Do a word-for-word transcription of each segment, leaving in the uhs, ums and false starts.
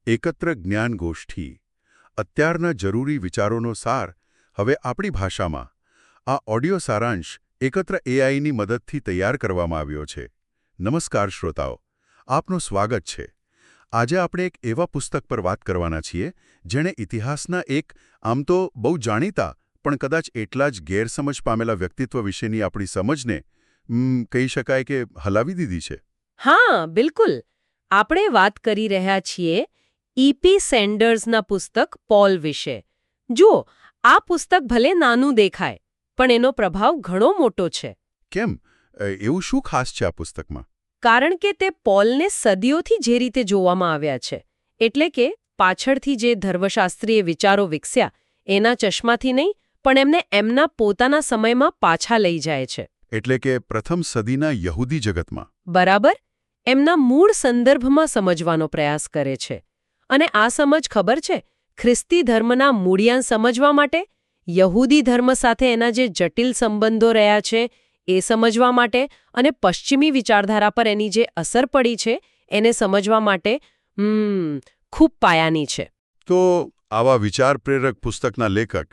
એકત્ર જ્ઞાન ગોષ્ઠી અત્યારના જરૂરી વિચારોનો સાર હવે આપણી ભાષામાં આ ઓડિયો સારાંશ એકત્ર એઆઈની મદદથી તૈયાર કરવામાં આવ્યો છે. નમસ્કાર શ્રોતાઓ, આપનું સ્વાગત છે. આજે આપણે એક એવા પુસ્તક પર વાત કરવાના છીએ જેણે ઇતિહાસના એક આમ તો બહુ જાણીતા પણ કદાચ એટલા જ ગેરસમજ પામેલા વ્યક્તિત્વ વિશેની આપણી સમજને કહી શકાય કે હલાવી દીધી છે. હા, બિલકુલ. આપણે વાત કરી રહ્યા છીએ ઈપી સેન્ડર્સના પુસ્તક પોલ વિશે. જુઓ, આ પુસ્તક ભલે નાનું દેખાય, પણ એનો પ્રભાવ ઘણો મોટો છે. કેમ? એવું શું ખાસ છે આ પુસ્તકમાં? કારણ કે તે પોલને સદીઓથી જે રીતે જોવામાં આવ્યા છે, એટલે કે પાછળથી જે ધર્મશાસ્ત્રીય વિચારો વિકસ્યા એના ચશ્માથી નહીં, પણ એમને એમના પોતાના સમયમાં પાછા લઈ જાય છે. એટલે કે પ્રથમ સદીના યહૂદી જગતમાં. બરાબર, એમના મૂળ સંદર્ભમાં સમજવાનો પ્રયાસ કરે છે. અને આ સમજ ખબર છે, ખ્રિસ્તી ધર્મના મૂળિયાન સમજવા માટે, યહૂદી ધર્મ સાથે એના જે જટિલ સંબંધો રહ્યા છે એ સમજવા માટે અને પશ્ચિમી વિચારધારા પર એની જે અસર પડી છે એને સમજવા માટે હમ ખૂબ પાયાની છે. તો આવા વિચાર પ્રેરક પુસ્તકના લેખક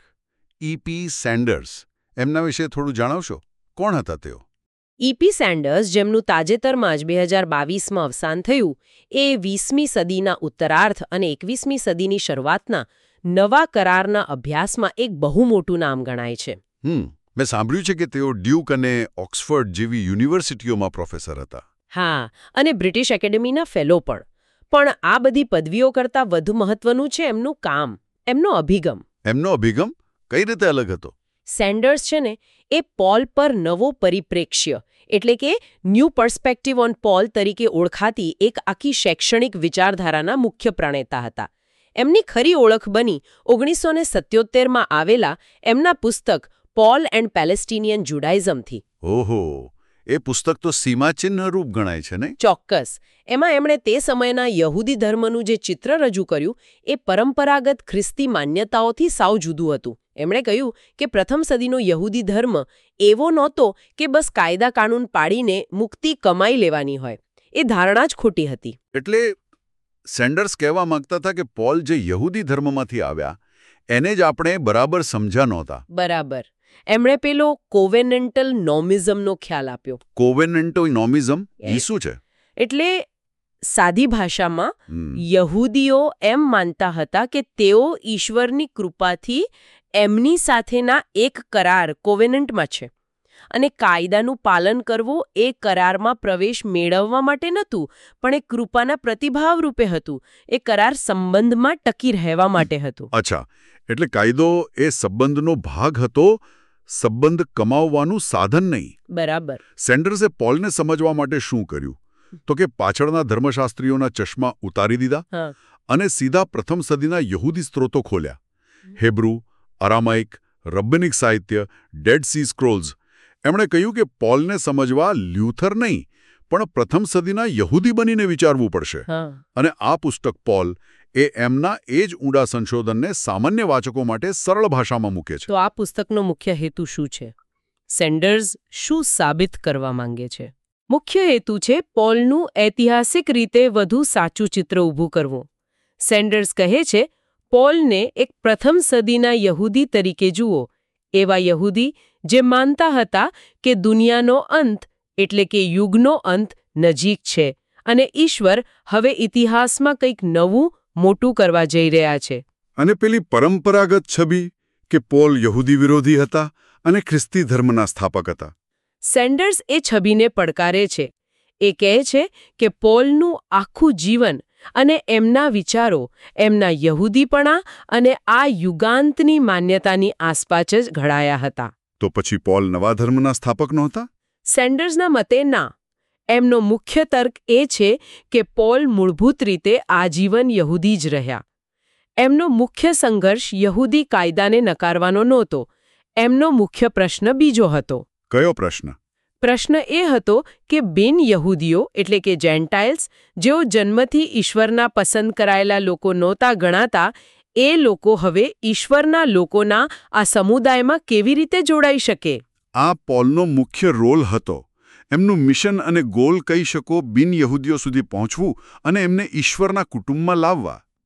ઈપી સેન્ડર્સ, એમના વિશે થોડું જણાવશો? કોણ હતા તેઓ? ઈપી સેન્ડર્સ, જેમનું તાજેતરમાં જ બે હજાર બાવીસમાં અવસાન થયું, એ વીસમી સદીના ઉત્તરાર્ધ અને એકવીસમી સદીની શરૂઆતના નવા કરારના અભ્યાસમાં એક બહુ મોટું નામ ગણાય છે. હમ મેં સાંભળ્યું છે કે તેઓ ડ્યુક અને ઓક્સફર્ડ જેવી યુનિવર્સિટીઓમાં પ્રોફેસર હતા. હા, અને બ્રિટિશ એકેડેમીના ફેલો પણ. પણ આ બધી પદવીઓ કરતાં વધુ મહત્વનું છે એમનું કામ, એમનો અભિગમ. એમનો અભિગમ કઈ રીતે અલગ હતો? સેન્ડર્સ છે ને એ પોલ પર નવો પરિપ્રેક્ષ્ય એટલે કે ન્યૂ પર્સ્પેક્ટિવ ઓન પોલ તરીકે ઓળખાતી એક આખી શૈક્ષણિક વિચારધારાના મુખ્ય પ્રણેતા હતા. એમની ખરી ઓળખ બની ઓગણીસો ને સત્યોતેરમાં આવેલા એમના પુસ્તક પોલ એન્ડ પેલેસ્ટિનિયન જુડાઇઝમથી. ઓહો, એ પુસ્તક તો સીમાચિહ્ન રૂપ ગણાય છે ને? ચોક્કસ. એમાં એમણે તે સમયના યહૂદી ધર્મનું જે ચિત્ર રજૂ કર્યું એ પરંપરાગત ખ્રિસ્તી માન્યતાઓથી સાવ જુદું હતું. એમણે કહ્યું કે પ્રથમ સદીનો યહૂદી ધર્મ એવો નહોતો કે બસ કાયદા કાનૂન પાડીને મુક્તિ કમાઈ લેવાની હોય. એ ધારણા જ ખોટી હતી. એટલે સેન્ડર્સ કહેવા માંગતા હતા કે પોલ જે યહૂદી ધર્મમાંથી આવ્યા એને જ આપણે બરાબર સમજ્યા નહોતા. બરાબર. એમણે પેલો કોવેનેન્ટલ નોમિઝમનો ખ્યાલ આપ્યો. કોવેનેન્ટલ નોમિઝમ એ શું છે? એટલે સાદી ભાષામાં યહૂદીઓ એમ માનતા હતા કે તેઓ ઈશ્વરની કૃપાથી એમની સાથેના એક કરાર કોવેનન્ટમાં છે અને કાયદાનું પાલન કરવું એ કરારમાં પ્રવેશ મેળવવા માટે નહોતું, પણ એ કૃપાના પ્રતિભાવ રૂપે હતું. એ કરાર સંબંધમાં ટકી રહેવા માટે હતું. અચ્છા, એટલે કાયદો એ સંબંધનો ભાગ હતો, સંબંધ કમાવવાનું સાધન નહીં. બરાબર. સેન્ડર્સે પોલને સમજવા માટે શું કર્યું? તો કે પાછળના ધર્મશાસ્ત્રીઓના ચશ્મા ઉતારી દીધા અને સીધા પ્રથમ સદીના યહૂદી સ્ત્રોતો ખોલ્યા. હેબ્રુ, અરામાઇક, રબ્બિનિક સાહિત્ય, ડેડ સી સ્ક્રોલ્સ. એમણે કહ્યું કે પોલને સમજવા લ્યુથર નહીં, પણ પ્રથમ સદીના યહૂદી બનીને વિચારવું પડશે. અને આ પુસ્તક પોલ એ એમના એ જ ઊંડા સંશોધનને સામાન્ય વાચકો માટે સરળ ભાષામાં મૂકે છે. તો આ પુસ્તકનો મુખ્ય હેતુ શું છે? સેન્ડર્સ શું સાબિત કરવા માંગે છે? મુખ્ય હેતુ છે પોલનું ઐતિહાસિક રીતે વધુ સાચું ચિત્ર ઊભું કરવું. સેન્ડર્સ કહે છે, પોલને એક પ્રથમ સદીના યહૂદી તરીકે જુઓ, એવા યહૂદી જે માનતા હતા કે દુનિયાનો અંત એટલે કે યુગનો અંત નજીક છે અને ઈશ્વર હવે ઇતિહાસમાં કંઈક નવું મોટું કરવા જઈ રહ્યા છે. અને પેલી પરંપરાગત છબી કે પોલ યહૂદી વિરોધી હતા અને ખ્રિસ્તી ધર્મના સ્થાપક હતા. સેન્ડર્સ એ છબીને પડકારે છે. એ કહે છે કે પોલનું આખું જીવન અને એમના વિચારો એમના યહૂદીપણા અને આ યુગાંતની માન્યતાની આસપાસ જ ઘડાયા હતા. તો પછી પોલ નવા ધર્મના સ્થાપક નહોતા? સેન્ડર્સના મતે ના. એમનો મુખ્ય તર્ક એ છે કે પોલ મૂળભૂત રીતે આજીવન યહૂદી જ રહ્યા. એમનો મુખ્ય સંઘર્ષ યહૂદી કાયદાને નકારવાનો નહોતો. એમનો મુખ્ય પ્રશ્ન બીજો હતો. કયો પ્રશ્ન? પ્રશ્ન એ હતો કે બિન યહૂદીઓ એટલે કે જેન્ટાઇલ્સ, જેઓ જન્મથી ઈશ્વરના પસંદ કરાયેલા લોકો નહોતા ગણાતા, એ લોકો હવે ઈશ્વરના લોકોના આ સમુદાયમાં કેવી રીતે જોડાઈ શકે? આ પોલનો મુખ્ય રોલ હતો. એમનું મિશન અને ગોલ કહી શકો બિન યહૂદીઓ સુધી પહોંચવું અને એમને ઈશ્વરના કુટુંબમાં લાવવા.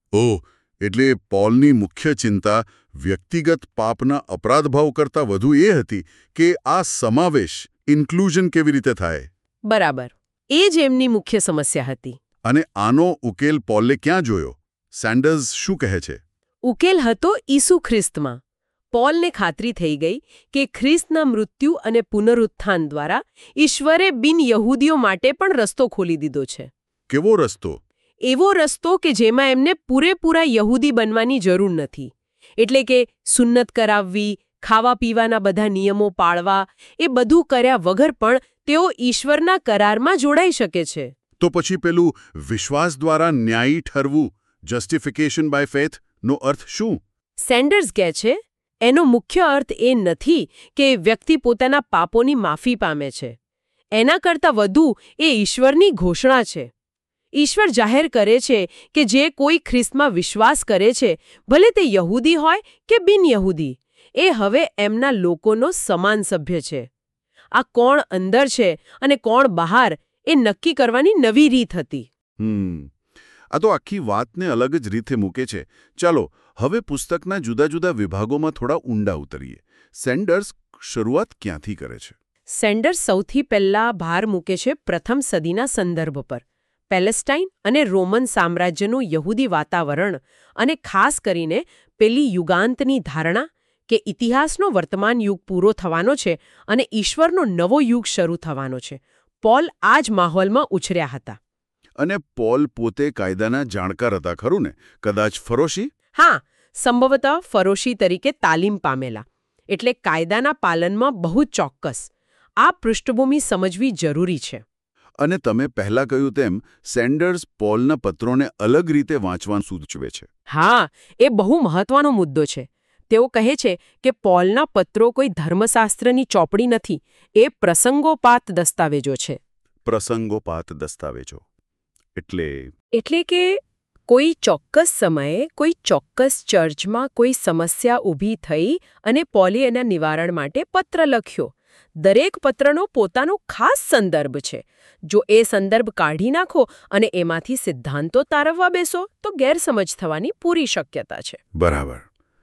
ઓહ, એટલે પોલની મુખ્ય ચિંતા વ્યક્તિગત પાપના અપરાધભાવ કરતાં વધુ એ હતી કે આ સમાવેશ ઇન્ક્લુઝન કેવી રીતે થાય. બરાબર, એ જ એમની મુખ્ય સમસ્યા હતી. અને આનો ઉકેલ પોલે ક્યાં જોયો? સેન્ડર્સ શું કહે છે? ઉકેલ હતો ઈસુ ખ્રિસ્તમાં. પોલને ખાતરી થઈ ગઈ કે ખ્રિસ્તના મૃત્યુ અને પુનરુત્થાન દ્વારા ઈશ્વરે બિન યહૂદીઓ માટે પણ રસ્તો ખોલી દીધો છે. કેવો રસ્તો? એવો રસ્તો કે જેમાં એમને પૂરેપૂરા યહૂદી બનવાની જરૂર નથી. એટલે કે સુન્નત કરાવવી, ખાવા પીવાના બધા નિયમો પાળવા, એ બધું કર્યા વગર પણ તેઓ ઈશ્વરના કરારમાં જોડાઈ શકે છે. તો પછી પેલું વિશ્વાસ દ્વારા ન્યાયી ઠરવું, જસ્ટિફિકેશન બાય ફેથ, નો અર્થ શું? સેન્ડર્સ કહે છે, એનો મુખ્ય અર્થ એ નથી કે વ્યક્તિ પોતાના પાપોની માફી પામે છે. એના કરતાં વધુ એ ઈશ્વરની ઘોષણા છે. ઈશ્વર જાહેર કરે છે કે જે કોઈ ખ્રિસ્તમાં વિશ્વાસ કરે છે, ભલે તે યહૂદી હોય કે બિન યહૂદી, એ હવે એમના લોકોનો સમાન સભ્ય છે. આ કોણ અંદર છે અને કોણ બહાર એ નક્કી કરવાની નવી રીત હતી. હમ આ તો આખી વાતને અલગ જ રીતે મૂકે છે. ચાલો હવે પુસ્તકના જુદા જુદા વિભાગોમાં થોડા ઊંડા ઉતરીએ. સેન્ડર્સ શરૂઆત ક્યાંથી કરે છે? સેન્ડર્સ સૌથી પહેલા ભાર મૂકે છે પ્રથમ સદીના સંદર્ભ પર. પેલેસ્ટાઇન અને રોમન સામ્રાજ્યનું યહૂદી વાતાવરણ અને ખાસ કરીને પેલી યુગાંતની ધારણા કે ઇતિહાસનો વર્તમાન યુગ પૂરો થવાનો છે અને ઈશ્વરનો નવો યુગ શરૂ થવાનો છે. પોલ આ જ માહોલમાં ઉછર્યા હતા. અને પોલ પોતે કાયદાના જાણકાર હતા ખરું ને? કદાચ ફરોશી? હા, સંભવતઃ ફરોશી તરીકે તાલીમ પામેલા. એટલે કાયદાના પાલનમાં બહુ ચોક્કસ. આ પૃષ્ઠભૂમિ સમજવી જરૂરી છે. અને તમે પહેલા કહ્યું તેમ સેન્ડર્સ પોલના પત્રોને અલગ રીતે વાંચવાનું સૂચવે છે. હા, એ બહુ મહત્વનો મુદ્દો છે. તેઓ કહે છે કે પોલના પત્રો કોઈ ધર્મશાસ્ત્રની ચોપડી નથી, એ પ્રસંગોપાત દસ્તાવેજો છે. પ્રસંગોપાત દસ્તાવેજો એટલે એટલે કે કોઈ ચોક્કસ સમયે કોઈ ચોક્કસ ચર્ચમાં કોઈ સમસ્યા ઊભી થઈ અને પોલે એના નિવારણ માટે પત્ર લખ્યો. દરેક પત્રનો પોતાનો ખાસ સંદર્ભ છે. જો એ સંદર્ભ કાઢી નાખો અને એમાંથી સિદ્ધાંતો તારવવા બેસો તો ગેરસમજ થવાની પૂરી શક્યતા છે. બરાબર.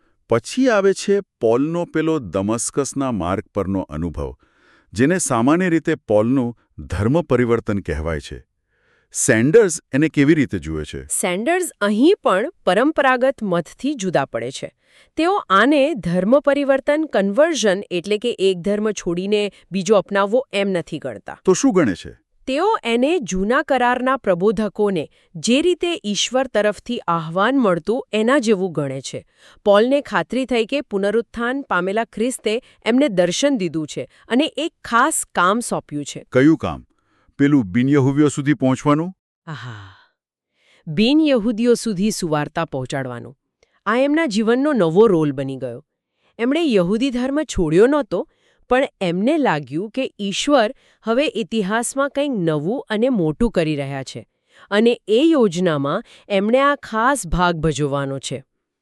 પછી આવે છે પોલનો પેલો દમસ્કસના માર્ગ પરનો અનુભવ, જેને સામાન્ય રીતે પોલનું ધર્મ પરિવર્તન કહેવાય છે. સેન્ડર્સ એને કેવી રીતે જુએ છે? સેન્ડર્સ અહીં પણ પરંપરાગત મતથી જુદા પડે છે. તેઓ આને ધર્મ પરિવર્તન કન્વર્ઝન એટલે કે એક ધર્મ છોડીને બીજો અપનાવવો એમ નથી ગણતા. તો શું ગણે છે? તેઓ એને જૂના કરારના પ્રબોધકોને જે રીતે ઈશ્વર તરફથી આહ્વાન મળતું એના જેવું ગણે છે. પોલને ખાતરી થઈ કે પુનરુત્થાન પામેલા ખ્રિસ્તે એમને દર્શન દીધું છે અને એક ખાસ કામ સોંપ્યું છે. કયું કામ? પેલું બિનયહૂદીઓ સુધી પહોંચવાનું? આહા, બિન યહૂદીઓ સુધી સુવાર્તા પહોંચાડવાનું. આ એમના જીવનનો નવો રોલ બની ગયો. એમણે યહૂદી ધર્મ છોડ્યો નહોતો, પણ એમને લાગ્યું કે ઈશ્વર હવે ઇતિહાસમાં કંઈક નવું અને મોટું કરી રહ્યા છે અને એ યોજનામાં એમણે આ ખાસ ભાગ ભજવવાનો છે.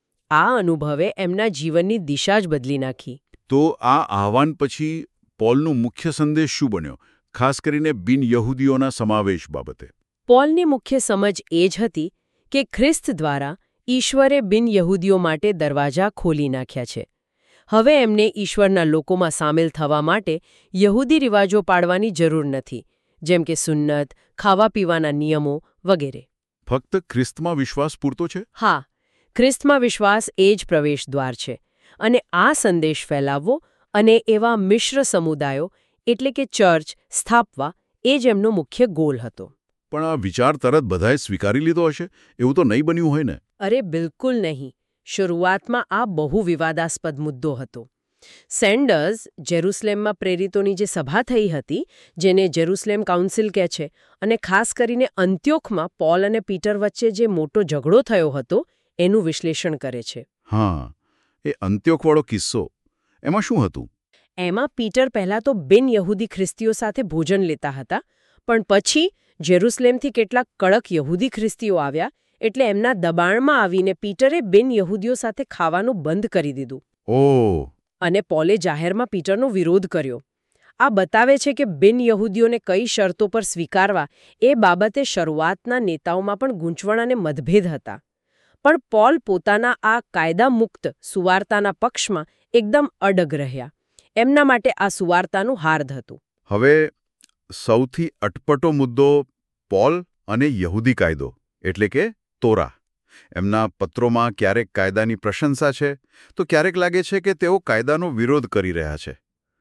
આ અનુભવે એમના જીવનની દિશા જ બદલી નાખી. તો આ આહવાન પછી પોલનો મુખ્ય સંદેશ શું બન્યો, ખાસ કરીને બિનયહૂદીઓના સમાવેશ બાબતે? પોલની મુખ્ય સમજ એ જ હતી કે ખ્રિસ્ત દ્વારા ઈશ્વરે બિનયહૂદીઓ માટે દરવાજા ખોલી નાખ્યા છે. હવે એમને ઈશ્વરના લોકોમાં સામેલ થવા માટે યહૂદી રિવાજો પાડવાની જરૂર નથી, જેમ કે સુન્નત, ખાવા પીવાના નિયમો વગેરે. ફક્ત ખ્રિસ્તમાં વિશ્વાસ પૂરતો છે? હા, ખ્રિસ્તમાં વિશ્વાસ એ જ પ્રવેશ દ્વાર છે. અને આ સંદેશ ફેલાવવો અને એવા મિશ્ર સમુદાયો એટલે કે ચર્ચ સ્થાપવા એ જ એમનો મુખ્ય ગોલ હતો. પણ આ વિચાર તરત બધાએ સ્વીકારી લીધો હશે એવું તો નહીં બન્યું હોય ને? અરે બિલકુલ નહીં. શરૂઆતમાં આ બહુ વિવાદાસ્પદ મુદ્દો હતો. સેન્ડર્સ જેરુસલેમમાં પ્રેરિતોની જે સભા થઈ હતી, જેને જેરુસલેમ કાઉન્સિલ કહે છે, અને ખાસ કરીને અંત્યોખમાં પોલ અને પીટર વચ્ચે જે મોટો ઝઘડો થયો હતો, એનું વિશ્લેષણ કરે છે. હા, એ અંત્યોખવાળો કિસ્સો, એમાં શું હતું? એમાં પીટર પહેલાં તો બિન યહૂદી ખ્રિસ્તીઓ સાથે ભોજન લેતા હતા, પણ પછી જેરુસલેમથી કેટલાક કડક યહૂદી ખ્રિસ્તીઓ આવ્યા, એટલે એમના દબાણમાં આવીને પીટરે બિન યહૂદીઓ સાથે ખાવાનું બંધ કરી દીધું. ઓહ! અને પોલે જાહેરમાં પીટરનો વિરોધ કર્યો. આ બતાવે છે કે બિન યહૂદીઓને કઈ શરતો પર સ્વીકારવા એ બાબતે શરૂઆતના નેતાઓમાં પણ ગૂંચવણ અને મતભેદ હતા. પણ પોલ પોતાના આ કાયદામુક્ત સુવાર્તાના પક્ષમાં એકદમ અડગ રહ્યા. એમના માટે આ સુવાર્તાનું હાર્દ હતું. હવે સૌથી અટપટો મુદ્દો પોલ અને યહૂદી કાયદો એટલે કે તોરા. એમના પત્રોમાં ક્યારેક કાયદાની પ્રશંસા છે તો ક્યારેક લાગે છે કે તેઓ કાયદાનો વિરોધ કરી રહ્યા છે.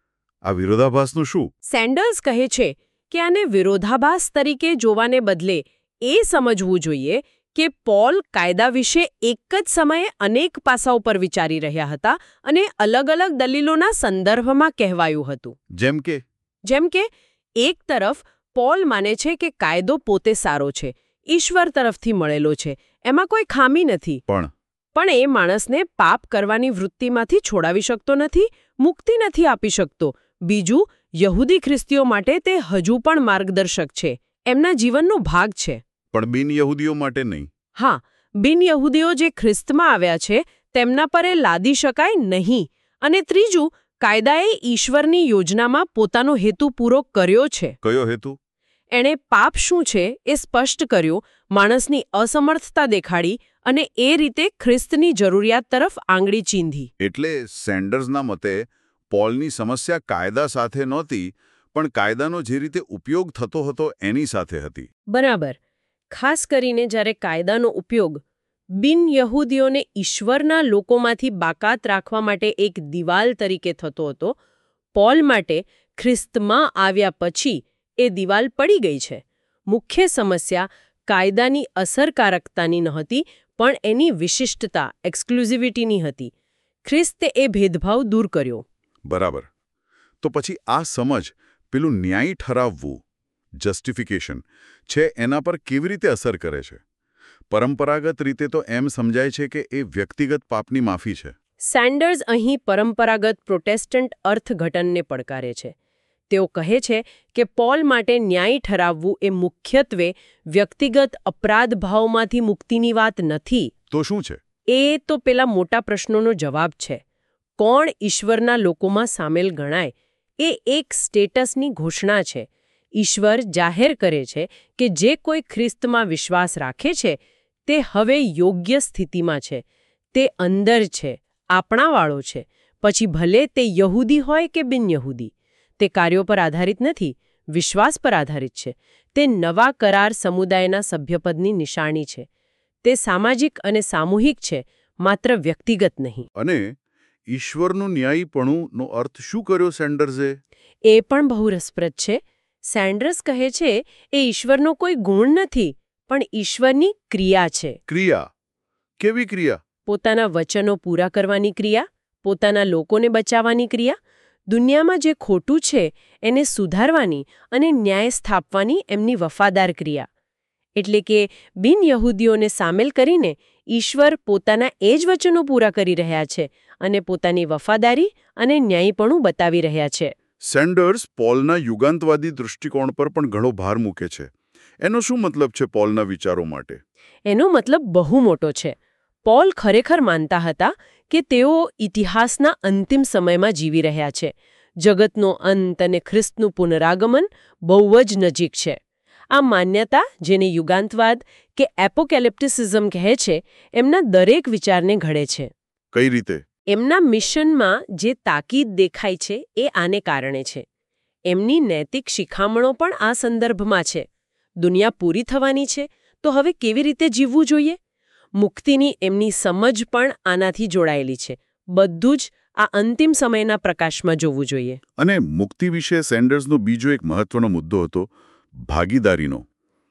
આ વિરોધાભાસનું શું? સેન્ડર્સ કહે છે કે આને વિરોધાભાસ તરીકે જોવાને બદલે એ સમજવું જોઈએ કે પોલ કાયદા વિશે એક જ સમયે અનેક પાસાઓ પર વિચારી રહ્યા હતા અને અલગ અલગ દલીલોના સંદર્ભમાં કહેવાયું હતું. જેમ કે જેમ કે એક તરફ પોલ માને છે કે કાયદો પોતે સારો છે, ઈશ્વર તરફથી મળેલો છે, એમાં કોઈ ખામી નથી. પણ પણ એ માણસને પાપ કરવાની વૃત્તિમાંથી છોડાવી શકતો નથી, મુક્તિ નથી આપી શકતો. બીજું, યહૂદી ખ્રિસ્તીઓ માટે તે હજુ પણ માર્ગદર્શક છે, એમના જીવનનો ભાગ છે. પણ બિન યહૂદીઓ માટે નહીં. હા, બિન યહૂદીઓ જે ખ્રિસ્તમાં આવ્યા છે તેમના પર એ લાદી શકાય નહીં. અને ત્રીજું, કાયદાએ ઈશ્વરની યોજનામાં પોતાનો હેતુ પૂરો કર્યો છે. કયો હેતુ? એણે પાપ શું છે એ સ્પષ્ટ કર્યું, માણસની અસમર્થતા દેખાડી અને એ રીતે ખ્રિસ્તની જરૂરિયાત તરફ આંગળી ચીંધી. એટલે સેન્ડર્સના મતે પોલની સમસ્યા કાયદા સાથે નહોતી, પણ કાયદાનો જે રીતે ઉપયોગ થતો હતો એની સાથે હતી. બરાબર. ખાસ કરીને જ્યારે કાયદાનો ઉપયોગ બિન યહૂદીઓને ઈશ્વરના લોકોમાંથી બાકાત રાખવા માટે એક દિવાલ તરીકે થતો હતો, પોલ માટે ખ્રિસ્તમાં આવ્યા પછી એ દિવાલ પડી ગઈ છે. મુખ્ય સમસ્યા કાયદાની અસરકારકતાની નહોતી, પણ એની વિશિષ્ટતા, એક્સક્લુઝિવિટીની હતી. ખ્રિસ્તે એ ભેદભાવ દૂર કર્યો. બરાબર. તો પછી આ સમજ, પેલું ન્યાય ઠરાવવું, જસ્ટિફિકેશન છે, એના પર કેવી રીતે અસર કરે છે? પરંપરાગત રીતે તો એમ સમજાય છે કે એ વ્યક્તિગત પાપની માફી છે. સેન્ડર્સ અહીં પરંપરાગત પ્રોટેસ્ટન્ટ અર્થઘટનને પડકારે છે. તેઓ કહે છે કે પોલ માટે ન્યાય ઠરાવવું એ મુખ્યત્વે વ્યક્તિગત અપરાધ ભાવમાંથી મુક્તિની વાત નથી. તો શું છે? એ તો પેલા મોટા પ્રશ્નોનો જવાબ છે. કોણ ઈશ્વરના લોકોમાં સામેલ ગણાય એ એક સ્ટેટસની ઘોષણા છે. ઈશ્વર જાહેર કરે છે કે જે કોઈ ખ્રિસ્તમાં વિશ્વાસ રાખે છે તે હવે યોગ્ય સ્થિતિમાં છે, તે અંદર છે, આપણાવાળો છે, પછી ભલે તે યહૂદી હોય કે બિન યહૂદી. તે કાર્યો પર આધારિત નથી, વિશ્વાસ પર આધારિત છે. તે નવા કરાર સમુદાયના સભ્યપદની નિશાની છે. તે સામાજિક અને સામૂહિક છે, માત્ર વ્યક્તિગત નહીં. અને ઈશ્વરનું ન્યાયીપણુંનો અર્થ શું કર્યો સેન્ડર્સે? એ પણ બહુ રસપ્રદ છે. સેન્ડર્સ કહે છે એ ઈશ્વરનો કોઈ ગુણ નથી, પણ ઈશ્વરની ક્રિયા છે. ક્રિયા? કેવી ક્રિયા? પોતાના વચનો પૂરા કરવાની ક્રિયા, પોતાના લોકોને બચાવવાની ક્રિયા, દુનિયામાં જે ખોટું છે એને સુધારવાની અને ન્યાય સ્થાપવાની એમની વફાદાર ક્રિયા. એટલે કે બિન યહૂદીઓને સામેલ કરીને ઈશ્વર પોતાના એ જ વચનો પૂરા કરી રહ્યા છે અને પોતાની વફાદારી અને ન્યાયીપણું બતાવી રહ્યા છે. સેન્ડર્સ પોલના યુગાંતવાદી દૃષ્ટિકોણ પર પણ ઘણો ભાર મૂકે છે. એનો શું મતલબ છે પોલના વિચારો માટે? એનો મતલબ બહુ મોટો છે. પોલ ખરેખર માનતા હતા કે તેઓ ઇતિહાસના અંતિમ સમયમાં જીવી રહ્યા છે. જગતનો અંત અને ખ્રિસ્તનું પુનરાગમન બહુ જ નજીક છે. આ માન્યતા, જેને યુગાંતવાદ કે એપોકેલિપ્ટિસિઝમ કહે છે, એમના દરેક વિચારને ઘડે છે. કઈ રીતે? એમના મિશનમાં જે તાકીદ દેખાય છે એ આને કારણે છે. એમની નૈતિક શિખામણો પણ આ સંદર્ભમાં છે. દુનિયા પૂરી થવાની છે, તો હવે કેવી રીતે જીવવું જોઈએ? મુક્તિની એમની સમજ પણ આનાથી જોડાયેલી છે. બધું જ આ અંતિમ સમયના પ્રકાશમાં જોવું જોઈએ. અને મુક્તિ વિશે સેન્ડર્સનો બીજો એક મહત્વનો મુદ્દો હતો ભાગીદારીનો.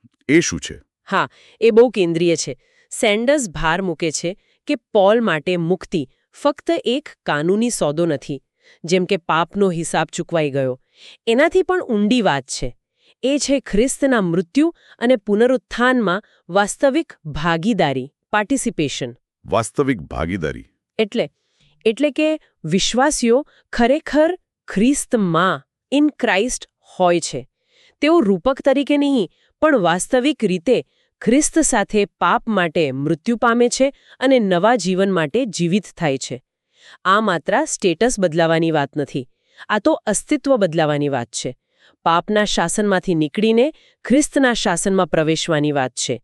એ શું છે? હા, એ બહુ કેન્દ્રીય છે. સેન્ડર્સ ભાર મૂકે છે કે પોલ માટે મુક્તિ ફક્ત એક કાનૂની સોદો નથી, જેમ કે પાપનો હિસાબ ચૂકવાઈ ગયો. એનાથી પણ ઊંડી વાત છે. એ છે ખ્રિસ્તના મૃત્યુ અને પુનરુત્થાનમાં વાસ્તવિક ભાગીદારી, પાર્ટિસિપેશન. વાસ્તવિક ભાગીદારી એટલે એટલે કે વિશ્વાસીઓ ખરેખર ખ્રિસ્તમાં, ઇન ક્રાઇસ્ટ હોય છે. તેઓ રૂપક તરીકે નહીં, પણ વાસ્તવિક રીતે ખ્રિસ્ત સાથે પાપ માટે મૃત્યુ પામે છે અને નવા જીવન માટે જીવિત થાય છે. આ માત્ર સ્ટેટસ બદલાવાની વાત નથી, આ તો અસ્તિત્વ બદલાવાની વાત છે. પાપના શાસનમાંથી નીકળીને ખ્રિસ્તના શાસનમાં પ્રવેશવાની વાત છે.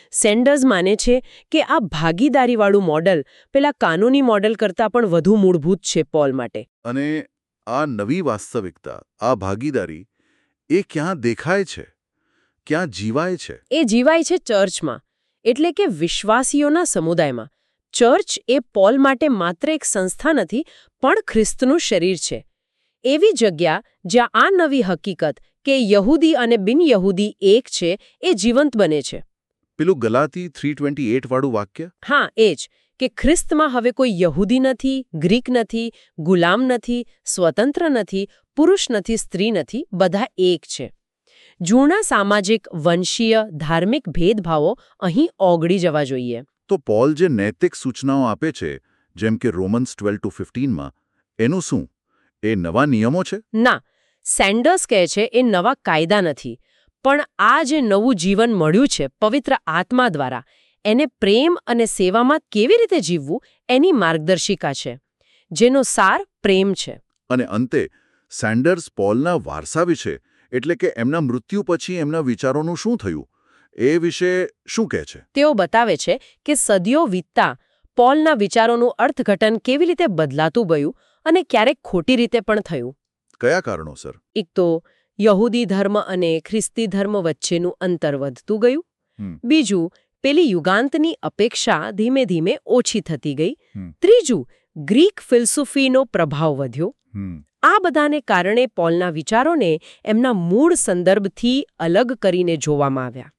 સેન્ડર્સ માને છે કે આ ભાગીદારીવાળું મોડલ પેલા કાનૂની મોડલ કરતાં પણ વધુ મૂળભૂત છે પોલ માટે. અને આ નવી વાસ્તવિકતા, આ ભાગીદારી, એ ક્યાં દેખાય છે, ક્યાં જીવાય છે? એ જીવાય છે ચર્ચમાં, એટલે કે વિશ્વાસીઓના સમુદાયમાં. ચર્ચ એ પોલ માટે માત્ર એક સંસ્થા નથી, પણ ખ્રિસ્તનું શરીર છે. એવી જગ્યા જ્યાં આ નવી હકીકત કે યહૂદી અને બિનયહૂદી એક છે એ જીવંત બને છે. પેલું ગલાતી ત્રણ સો અઠ્યાવીસ વાળું વાક્ય? હા, એ જ કે ખ્રિસ્તમાં હવે કોઈ યહૂદી નથી, ગ્રીક નથી, ગુલામ નથી, સ્વતંત્ર નથી, પુરુષ નથી, સ્ત્રી નથી, બધા એક છે. જૂના સામાજિક, વંશીય, ધાર્મિક ભેદભાવો અહીં ઓગળી જવા જોઈએ. તો પોલ જે નૈતિક સૂચનાઓ આપે છે, જેમ કે રોમન્સ બાર ટુ પંદર માં, એનું શું? એ નવા નિયમો છે? ના, સેન્ડર્સ કહે છે એ નવા કાયદા નથી, પણ આ જે નવું જીવન મળ્યું છે પવિત્ર આત્મા દ્વારા, એને પ્રેમ અને સેવામાં કેવી રીતે જીવવું એની માર્ગદર્શિકા છે, જેનો સાર પ્રેમ છે. અને અંતે સેન્ડર્સ પોલના વારસા વિશે, એટલે કે એમના મૃત્યુ પછી એમના વિચારોનું શું થયું, એ વિશે શું કહે છે? તેઓ બતાવે છે કે સદીઓ વીતતા પોલના વિચારોનું અર્થઘટન કેવી રીતે બદલાતું ગયું અને ક્યારેક ખોટી રીતે પણ થયું. કયા કારણોસર? એક તો યહૂદી ધર્મ અને ખ્રિસ્તી ધર્મ વચ્ચેનું અંતર વધતું ગયું. બીજું, પેલી યુગાંતની અપેક્ષા ધીમે ધીમે ઓછી થતી ગઈ. ત્રીજું, ગ્રીક ફિલસૂફીનો પ્રભાવ વધ્યો. આ બધાને કારણે પોલના વિચારોને એમના મૂળ સંદર્ભથી અલગ કરીને જોવામાં આવ્યા.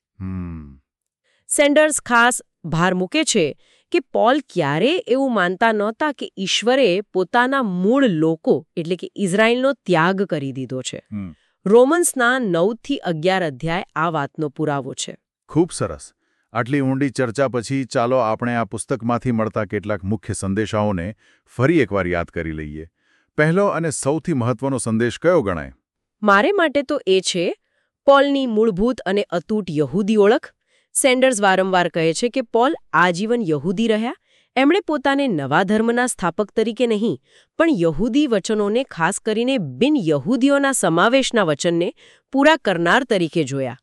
સેન્ડર્સ ખાસ ભાર મૂકે છે કે પોલ ક્યારેય એવું માનતા નહોતા કે ઈશ્વરે પોતાના મૂળ લોકો એટલે કે ઇઝરાયલનો ત્યાગ કરી દીધો છે. રોમન્સના નવ થી અગિયાર અધ્યાય આ વાતનો પુરાવો છે. ખૂબ સરસ. આટલી ઊંડી ચર્ચા પછી ચાલો આપણે આ પુસ્તકમાંથી મળતા કેટલાક મુખ્ય સંદેશાઓને ફરી એકવાર યાદ કરી લઈએ. પહેલો અને સૌથી મહત્વનો સંદેશ કયો ગણાય? મારે માટે તો એ છે પોલની મૂળભૂત અને અતૂટ યહૂદી ઓળખ. સેન્ડર્સ વારંવાર કહે છે કે પોલ આજીવન યહૂદી રહ્યા. એમણે પોતાને નવા ધર્મના સ્થાપક તરીકે નહીં, પણ યહૂદી વચનોને, ખાસ કરીને બિન યહૂદીઓના સમાવેશના વચનને પૂરા કરનાર તરીકે જોયા.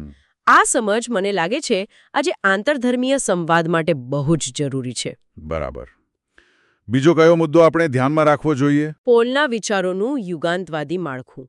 આ સમજ મને લાગે છે આજે આંતરધર્મીય સંવાદ માટે બહુ જ જરૂરી છે. બરાબર. બીજો કયો મુદ્દો આપણે ધ્યાનમાં રાખવો જોઈએ? પોલના વિચારોનું યુગાંતવાદી માળખું.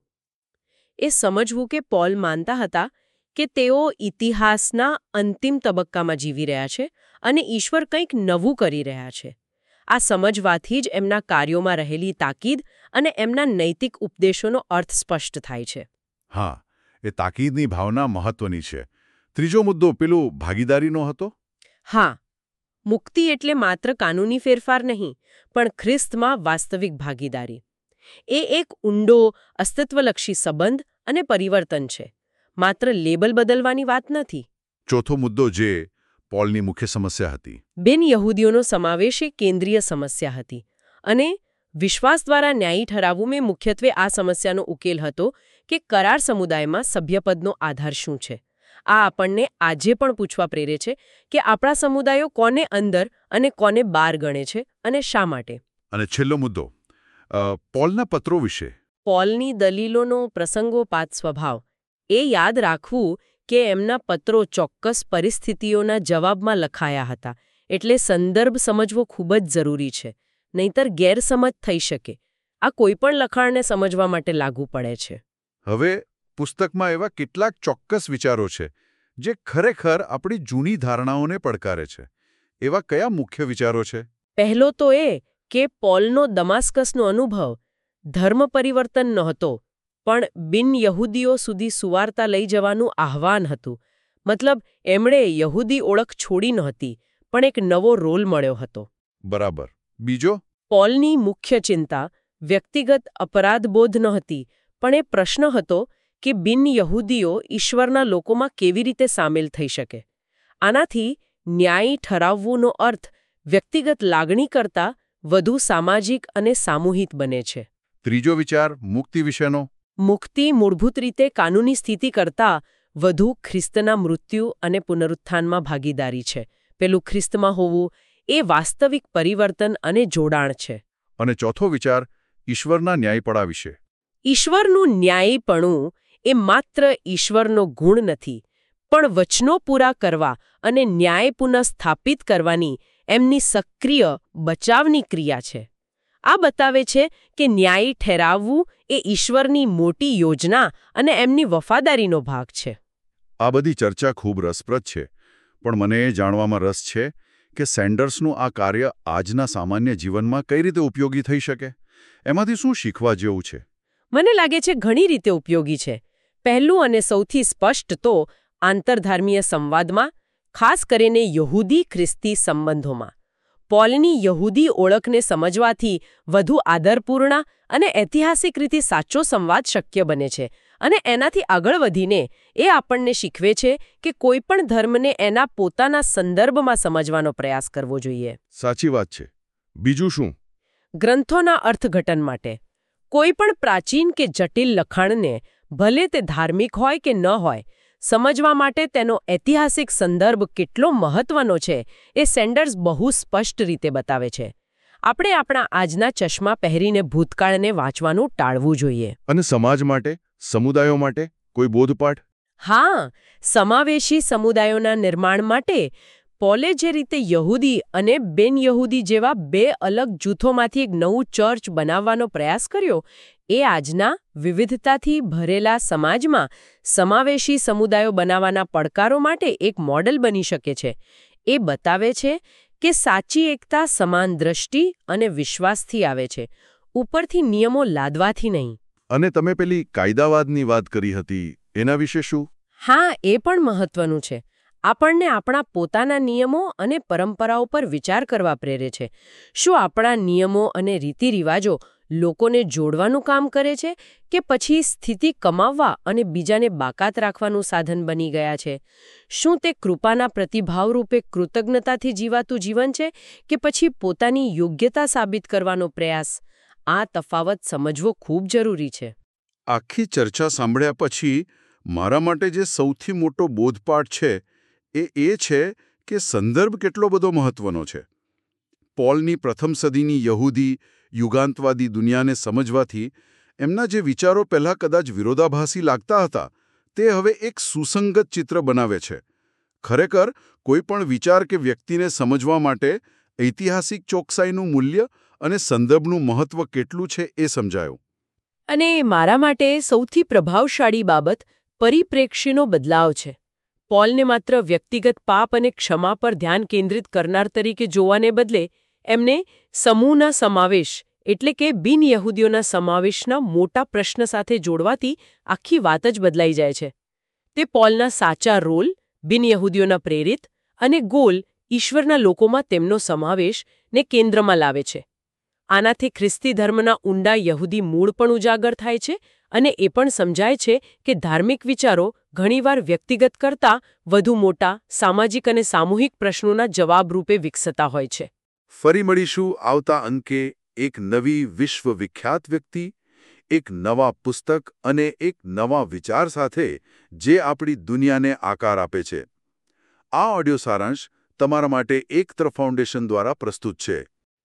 એ સમજવું કે પોલ માનતા હતા કે તેઓ ઇતિહાસના અંતિમ તબક્કામાં જીવી રહ્યા છે અને ઈશ્વર કંઈક નવું કરી રહ્યા છે. આ સમજવાથી જ એમના કાર્યોમાં રહેલી તાકીદ અને એમના નૈતિક ઉપદેશોનો અર્થ સ્પષ્ટ થાય છે. હા, એ તાકીદની ભાવના મહત્વની છે. ત્રીજો મુદ્દો પેલું ભાગીદારીનો હતો? હા, મુક્તિ એટલે માત્ર કાનૂની ફેરફાર નહીં, પણ ખ્રિસ્તમાં વાસ્તવિક ભાગીદારી. એ એક ઊંડો, અસ્તિત્વલક્ષી સંબંધ અને પરિવર્તન છે, માત્ર લેબલ બદલવાની વાત નથી. ચોથો મુદ્દો જે પોલની મુખ્ય સમસ્યા હતી, બિન યહૂદીઓનો સમાવેશ એ કેન્દ્રીય સમસ્યા હતી, અને વિશ્વાસ દ્વારા ન્યાયી ઠરાવવું મેં મુખ્યત્વે આ સમસ્યાનો ઉકેલ હતો કે કરાર સમુદાયમાં સભ્યપદનો આધાર શું છે. આ આપણને આજે પણ પૂછવા પ્રેરે છે કે આપણા સમુદાયો કોને અંદર અને કોને બહાર ગણે છે અને શા માટે. અને છેલ્લો મુદ્દો પોલના પત્રો વિશે. પોલની દલીલોનો પ્રસંગોપાત સ્વભાવ. એ યાદ રાખવું કે એમના પત્રો ચોક્કસ પરિસ્થિતિઓના જવાબમાં લખાયા હતા, એટલે સંદર્ભ સમજવો ખૂબ જ જરૂરી છે, નહીંતર ગેરસમજ થઈ શકે. આ કોઈપણ લખાણને સમજવા માટે લાગુ પડે છે. હવે પુસ્તકમાં એવા કેટલાક ચોક્કસ વિચારો છે જે ખરેખર આપણી જૂની ધારણાઓને પડકારે છે. એવા કયા મુખ્ય વિચારો છે? પહેલો તો એ કે પોલનો દમાસ્કસનો અનુભવ ધર્મ પરિવર્તન નહોતો, પણ બિન યહૂદીઓ સુધી સુવાર્તા લઈ જવાનું આહ્વાન હતું. મતલબ એમણે યહૂદી ઓળખ છોડી નહોતી, પણ એક નવો રોલ મળ્યો હતો. બરાબર. બીજો? પોલની મુખ્ય ચિંતા વ્યક્તિગત અપરાધબોધ નહોતી, પણ એ પ્રશ્ન હતો કે બિન યહૂદીઓ ઈશ્વરના લોકોમાં કેવી રીતે સામેલ થઈ શકે. આનાથી ન્યાય ઠરાવવુંનો અર્થ વ્યક્તિગત લાગણી કરતાં વધુ સામાજિક અને સામૂહિક બને છે. ત્રીજો વિચાર મુક્તિ વિશેનો. મુક્તિ મૂળભૂત રીતે કાનૂની સ્થિતિ કરતાં વધુ ખ્રિસ્તના મૃત્યુ અને પુનરુત્થાનમાં ભાગીદારી છે. પેલું ખ્રિસ્તમાં હોવું એ વાસ્તવિક પરિવર્તન અને જોડાણ છે. અને ચોથો વિચાર ઈશ્વરના ન્યાયપણા વિશે. ઈશ્વરનું ન્યાયીપણું એ માત્ર ઈશ્વરનો ગુણ નથી, પણ વચનો પૂરા કરવા અને ન્યાય પુનઃસ્થાપિત કરવાની એમની સક્રિય બચાવની ક્રિયા છે. આ બતાવે છે કે ન્યાયી ઠેરાવવું એ ઈશ્વરની મોટી યોજના અને એમની વફાદારીનો ભાગ છે. આ બધી ચર્ચા ખૂબ રસપ્રદ છે, પણ મને એ જાણવામાં રસ છે કે સેન્ડર્સનું આ કાર્ય આજના સામાન્ય જીવનમાં કઈ રીતે ઉપયોગી થઈ શકે? એમાંથી શું શીખવા જેવું છે? મને લાગે છે ઘણી રીતે ઉપયોગી છે. પહેલું અને સૌથી સ્પષ્ટ તો આંતરધાર્મીય સંવાદમાં, ખાસ કરીને યહૂદી ખ્રિસ્તી સંબંધોમાં. પોલની યહૂદી ઓળખને સમજવાથી વધુ આદરપૂર્ણ અને ઐતિહાસિક રીતે સાચો સંવાદ શક્ય બને છે. અને એનાથી આગળ વધીને એ આપણને શીખવે છે કે કોઈ પણ ધર્મને એના પોતાના સંદર્ભમાં સમજવાનો પ્રયાસ કરવો જોઈએ. સાચી વાત છે. બીજું શું? ગ્રંથોના અર્થઘટન માટે કોઈ પણ પ્રાચીન કે જટિલ લખાણને, ભલે તે ધાર્મિક હોય કે ન હોય, સમજવા માટે તેનો ઐતિહાસિક સંદર્ભ કેટલો મહત્વનો છે એ સેન્ડર્સ બહુ સ્પષ્ટ રીતે બતાવે છે. આપણે આપણા આજના ચશ્મા પહેરીને ભૂતકાળને વાંચવાનું ટાળવું જોઈએ. અને સમાજ માટે, સમુદાયો માટે કોઈ બોધપાઠ? હા, સમાવેશી સમુદાયોના નિર્માણ માટે પોલે જે રીતે યહૂદી અને બિન યહૂદી જેવા બે અલગ જૂથોમાંથી એક નવું ચર્ચ બનાવવાનો પ્રયાસ કર્યો, એ આજના વિવિધતાથી ભરેલા સમાજમાં સમાવેશી સમુદાયો બનાવવાના પડકારો માટે એક મોડેલ બની શકે છે. એ બતાવે છે કે સાચી એકતા સમાન દ્રષ્ટિ અને વિશ્વાસથી આવે છે, ઉપરથી નિયમો લાદવાથી નહીં. અને તમે પેલી કાયદાવાદની વાત કરી હતી, એના વિશે શું? હા, એ પણ મહત્વનું છે. આપણને આપણા પોતાના નિયમો અને પરંપરાઓ પર વિચાર કરવા પ્રેરે છે. શું આપણા નિયમો અને રીતિરિવાજો લોકોને જોડવાનું કામ કરે છે કે પછી સ્થિતિ કમાવવા અને બીજાને બાકાત રાખવાનું સાધન બની ગયા છે? શું તે કૃપાના પ્રતિભાવ રૂપે કૃતજ્ઞતાથી જીવાતું જીવન છે કે પછી પોતાની યોગ્યતા સાબિત કરવાનો પ્રયાસ? આ તફાવત સમજવો ખૂબ જરૂરી છે. આખી ચર્ચા સાંભળ્યા પછી મારા માટે જે સૌથી મોટો બોધપાઠ છે એ એ છે કે સંદર્ભ કેટલો બધો મહત્વનો છે. પોલની પ્રથમ સદીની યહૂદી યુગાંતવાદી દુનિયાને સમજવાથી એમના જે વિચારો પહેલાં કદાચ વિરોધાભાસી લાગતા હતા, તે હવે એક સુસંગત ચિત્ર બનાવે છે. ખરેખર કોઈ પણ વિચાર કે વ્યક્તિને સમજવા માટે ઐતિહાસિક ચોકસાઈનું મૂલ્ય અને સંદર્ભનું મહત્વ કેટલું છે એ સમજાયું. અને મારા માટે સૌથી પ્રભાવશાળી બાબત પરિપ્રેક્ષ્યનો બદલાવ છે. પોલને માત્ર વ્યક્તિગત પાપ અને ક્ષમા પર ધ્યાન કેન્દ્રિત કરનાર તરીકે જોવાને બદલે એમને સમૂહના સમાવેશ એટલે કે બિન યહૂદીઓના સમાવેશના મોટા પ્રશ્ન સાથે જોડવાથી આખી વાત જ બદલાઈ જાય છે. તે પોલના સાચા રોલ, બિન યહૂદીઓના પ્રેરિત અને ગોલ ઈશ્વરના લોકોમાં તેમનો સમાવેશને કેન્દ્રમાં લાવે છે. આનાથી ખ્રિસ્તી ધર્મના ઊંડા યહૂદી મૂળ પણ ઉજાગર થાય છે અને એ પણ સમજાય છે કે ધાર્મિક વિચારો ઘણીવાર વ્યક્તિગત કરતાં વધુ મોટા સામાજિક અને સામૂહિક પ્રશ્નોના જવાબ રૂપે વિકસતા હોય છે. ફરી મળીશું આવતા અંકે એક નવી વિશ્વવિખ્યાત વ્યક્તિ, એક નવા પુસ્તક અને એક નવા વિચાર સાથે જે આપણી દુનિયાને આકાર આપે છે. આ ઓડિયો સારાંશ તમારા માટે એકત્ર ફાઉન્ડેશન દ્વારા પ્રસ્તુત છે.